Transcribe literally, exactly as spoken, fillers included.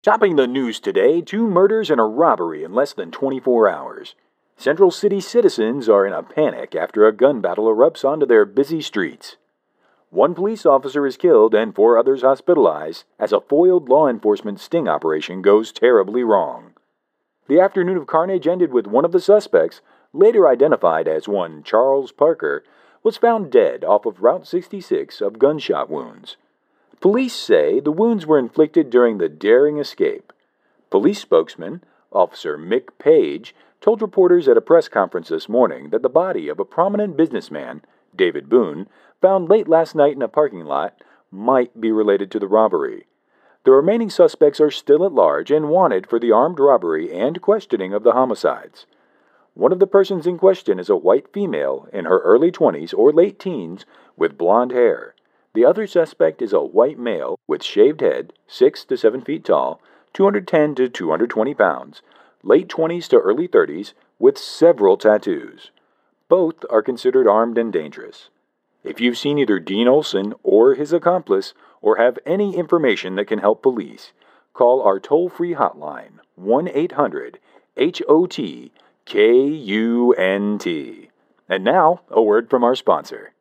Topping the news today, two murders and a robbery in less than twenty-four hours. Central City citizens are in a panic after a gun battle erupts onto their busy streets. One police officer is killed and four others hospitalized as a foiled law enforcement sting operation goes terribly wrong. The afternoon of carnage ended with one of the suspects, later identified as one Charles Parker, was found dead off of Route sixty-six of gunshot wounds. Police say the wounds were inflicted during the daring escape. Police spokesman, Officer Mick Page, told reporters at a press conference this morning that the body of a prominent businessman, David Boone, found late last night in a parking lot, might be related to the robbery. The remaining suspects are still at large and wanted for the armed robbery and questioning of the homicides. One of the persons in question is a white female in her early twenties or late teens with blonde hair. The other suspect is a white male with shaved head, six to seven feet tall, two hundred ten to two hundred twenty pounds, late twenties to early thirties, with several tattoos. Both are considered armed and dangerous. If you've seen either Dean Olson or his accomplice, or have any information that can help police, call our toll-free hotline, one eight hundred H O T K U N T. And now, a word from our sponsor.